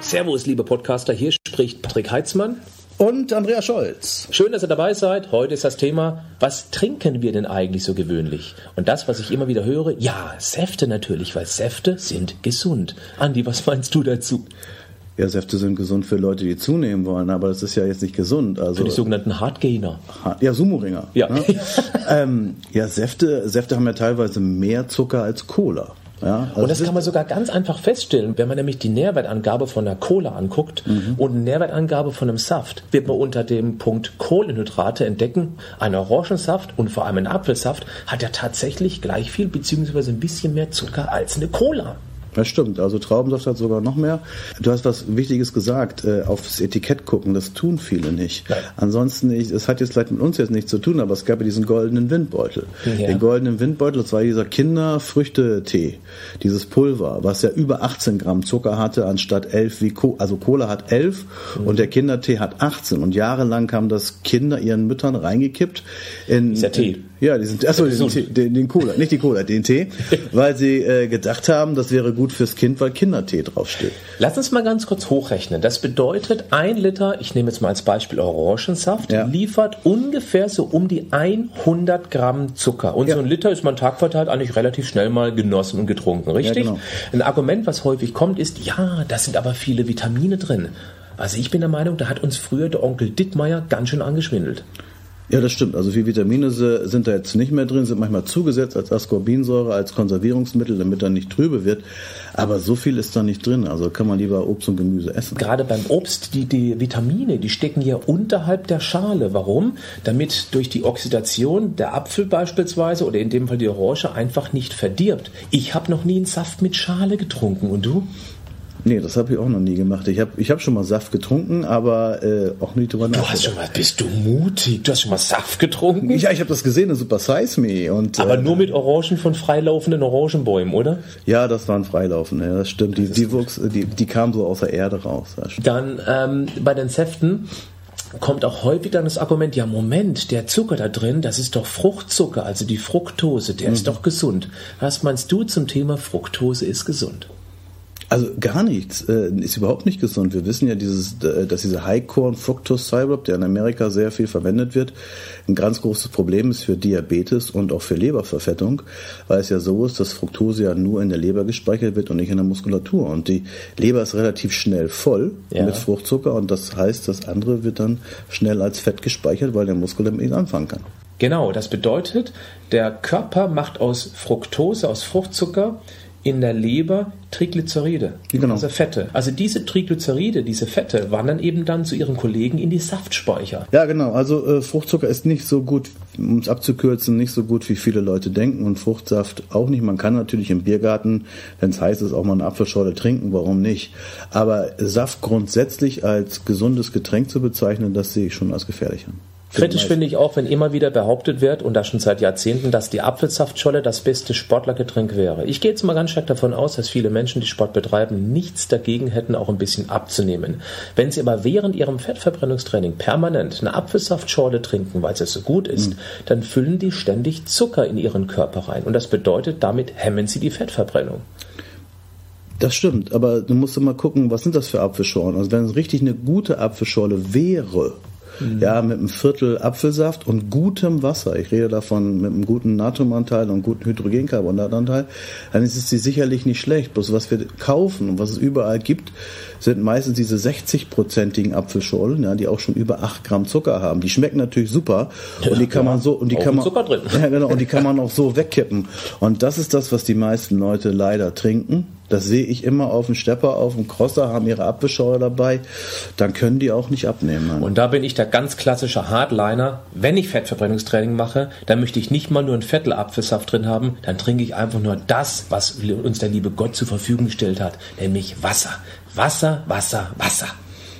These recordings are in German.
Servus, liebe Podcaster, hier spricht Patrick Heitzmann und Andreas Scholz. Schön, dass ihr dabei seid. Heute ist das Thema, was trinken wir denn eigentlich so gewöhnlich? Und das, was ich immer wieder höre, ja, Säfte natürlich, weil Säfte sind gesund. Andi, was meinst du dazu? Ja, Säfte sind gesund für Leute, die zunehmen wollen, aber das ist ja jetzt nicht gesund. Also für die sogenannten Hardgainer. Ja, Sumo-Ringer. Ja. Ne? Säfte haben ja teilweise mehr Zucker als Cola. Ja, also und das kann man sogar ganz einfach feststellen, wenn man nämlich die Nährwertangabe von einer Cola anguckt und eine Nährwertangabe von einem Saft, wird man unter dem Punkt Kohlenhydrate entdecken, ein Orangensaft und vor allem ein Apfelsaft hat ja tatsächlich gleich viel bzw. ein bisschen mehr Zucker als eine Cola. Das stimmt, also Traubensaft hat sogar noch mehr. Du hast was Wichtiges gesagt, aufs Etikett gucken, das tun viele nicht. Nein. Ansonsten, es hat jetzt vielleicht mit uns jetzt nichts zu tun, aber es gab ja diesen goldenen Windbeutel. Ja. Den goldenen Windbeutel, das war dieser Kinderfrüchtetee, dieses Pulver, was ja über 18 Gramm Zucker hatte, anstatt 11 wie Cola. Also Cola hat 11 und der Kindertee hat 18 und jahrelang haben das Kinder ihren Müttern reingekippt. Dieser Tee. Den Cola, nicht die Cola, den Tee, weil sie gedacht haben, das wäre gut fürs Kind, weil Kindertee draufsteht. Lass uns mal ganz kurz hochrechnen. Das bedeutet, 1 Liter, ich nehme jetzt mal als Beispiel Orangensaft, liefert ungefähr so um die 100 Gramm Zucker. Und so ein Liter ist man tagverteilt eigentlich relativ schnell mal genossen und getrunken, richtig? Ja, genau. Ein Argument, was häufig kommt, ist, ja, da sind aber viele Vitamine drin. Also ich bin der Meinung, da hat uns früher der Onkel Dittmeier ganz schön angeschwindelt. Ja, das stimmt. Also viele Vitamine sind da jetzt nicht mehr drin, sind manchmal zugesetzt als Ascorbinsäure, als Konservierungsmittel, damit er nicht trübe wird. Aber so viel ist da nicht drin. Also kann man lieber Obst und Gemüse essen. Gerade beim Obst, die Vitamine, die stecken ja unterhalb der Schale. Warum? Damit durch die Oxidation der Apfel beispielsweise oder in dem Fall die Orange einfach nicht verdirbt. Ich habe noch nie einen Saft mit Schale getrunken. Und du? Nee, das habe ich auch noch nie gemacht. Ich hab schon mal Saft getrunken, aber auch nie drüber nachgedacht. Bist du mutig? Du hast schon mal Saft getrunken? Ja, ich habe das gesehen in Super Size Me. Aber nur mit Orangen von freilaufenden Orangenbäumen, oder? Ja, das waren freilaufende, ja, das stimmt. Die kamen so aus der Erde raus. Dann bei den Säften kommt auch häufig dann das Argument, ja Moment, der Zucker da drin, das ist doch Fruchtzucker, also die Fructose, der ist doch gesund. Was meinst du zum Thema Fructose ist gesund? Also gar nichts, ist überhaupt nicht gesund. Wir wissen ja, dass dieser High-Corn-Fructose-Syrup, der in Amerika sehr viel verwendet wird, ein ganz großes Problem ist für Diabetes und auch für Leberverfettung, weil es ja so ist, dass Fructose ja nur in der Leber gespeichert wird und nicht in der Muskulatur. Und die Leber ist relativ schnell voll mit Fruchtzucker und das heißt, das andere wird dann schnell als Fett gespeichert, weil der Muskel damit nicht anfangen kann. Genau, das bedeutet, der Körper macht aus Fructose, aus Fruchtzucker, in der Leber Triglyceride, also Fette. Also diese Triglyceride, diese Fette, wandern eben dann zu ihren Kollegen in die Saftspeicher. Ja, genau. Also Fruchtzucker ist nicht so gut, um es abzukürzen, nicht so gut, wie viele Leute denken und Fruchtsaft auch nicht. Man kann natürlich im Biergarten, wenn es heiß ist, auch mal eine Apfelschorle trinken, warum nicht? Aber Saft grundsätzlich als gesundes Getränk zu bezeichnen, das sehe ich schon als gefährlich an. Kritisch finde ich auch, wenn immer wieder behauptet wird, und das schon seit Jahrzehnten, dass die Apfelsaftscholle das beste Sportlergetränk wäre. Ich gehe jetzt mal ganz stark davon aus, dass viele Menschen, die Sport betreiben, nichts dagegen hätten, auch ein bisschen abzunehmen. Wenn sie aber während ihrem Fettverbrennungstraining permanent eine Apfelsaftschorle trinken, weil es so gut ist, dann füllen die ständig Zucker in ihren Körper rein. Und das bedeutet, damit hemmen sie die Fettverbrennung. Das stimmt, aber du musst mal gucken, was sind das für Apfelschorlen? Also wenn es richtig eine gute Apfelschorle wäre, ja, mit einem Viertel Apfelsaft und gutem Wasser. Ich rede davon mit einem guten Natriumanteil und guten Hydrogencarbonatanteil. Dann ist es sicherlich nicht schlecht. Bloß was wir kaufen und was es überall gibt, sind meistens diese 60-prozentigen Apfelschorlen, ja, die auch schon über 8 Gramm Zucker haben. Die schmecken natürlich super und die kann man so und die kann man Zucker drin. Ja, genau, und die kann man auch so wegkippen. Und das ist das, was die meisten Leute leider trinken. Das sehe ich immer auf dem Stepper, auf dem Crosser, haben ihre Apfelschorle dabei. Dann können die auch nicht abnehmen. Und da bin ich der ganz klassische Hardliner. Wenn ich Fettverbrennungstraining mache, dann möchte ich nicht mal nur ein Viertel Apfelsaft drin haben. Dann trinke ich einfach nur das, was uns der liebe Gott zur Verfügung gestellt hat. Nämlich Wasser. Wasser, Wasser, Wasser.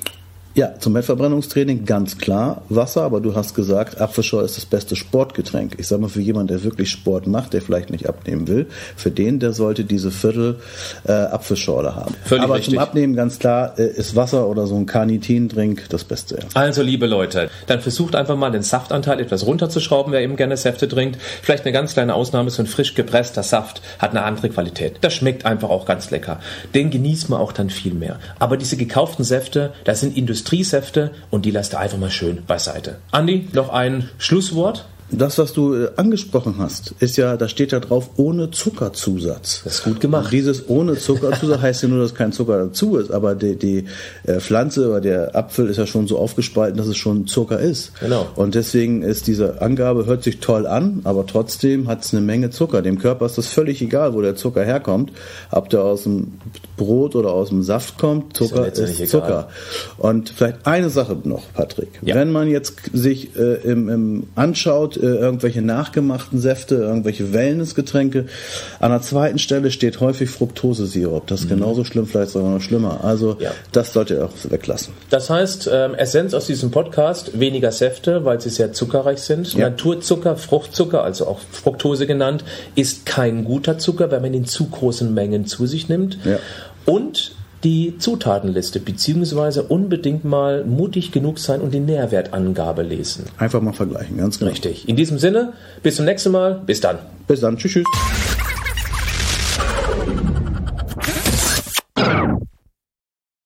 Ja, zum Fettverbrennungstraining ganz klar Wasser, aber du hast gesagt, Apfelschorle ist das beste Sportgetränk. Ich sage mal, für jemanden, der wirklich Sport macht, der vielleicht nicht abnehmen will, für den, der sollte diese Viertel Apfelschorle haben. Völlig aber richtig. Zum Abnehmen ganz klar ist Wasser oder so ein Carnitin-Drink das Beste. Ja. Also liebe Leute, dann versucht einfach mal den Saftanteil etwas runterzuschrauben, wer eben gerne Säfte trinkt. Vielleicht eine ganz kleine Ausnahme, so ein frisch gepresster Saft hat eine andere Qualität. Das schmeckt einfach auch ganz lecker. Den genießt man auch dann viel mehr. Aber diese gekauften Säfte, das sind Industriesäfte und die lasst ihr einfach mal schön beiseite. Andi, noch ein Schlusswort? Das, was du angesprochen hast, ist ja, da steht ja drauf, ohne Zuckerzusatz. Das ist gut gemacht. Und dieses ohne Zuckerzusatz heißt ja nur, dass kein Zucker dazu ist, aber die Pflanze oder der Apfel ist ja schon so aufgespalten, dass es schon Zucker ist. Genau. Und deswegen ist diese Angabe, hört sich toll an, aber trotzdem hat es eine Menge Zucker. Dem Körper ist das völlig egal, wo der Zucker herkommt. Ob der aus dem Brot oder aus dem Saft kommt, Zucker ist Zucker. Und vielleicht eine Sache noch, Patrick. Ja. Wenn man jetzt sich anschaut, irgendwelche nachgemachten Säfte, irgendwelche Wellnessgetränke. An der zweiten Stelle steht häufig Fructosesirup. Das ist genauso schlimm, vielleicht sogar noch schlimmer. Also das solltet ihr auch weglassen. Das heißt, Essenz aus diesem Podcast, weniger Säfte, weil sie sehr zuckerreich sind. Ja. Naturzucker, Fruchtzucker, also auch Fructose genannt, ist kein guter Zucker, wenn man ihn in zu großen Mengen zu sich nimmt. Ja. Und die Zutatenliste, beziehungsweise unbedingt mal mutig genug sein und die Nährwertangabe lesen. Einfach mal vergleichen, ganz genau. Richtig. In diesem Sinne, bis zum nächsten Mal. Bis dann. Bis dann. Tschüss.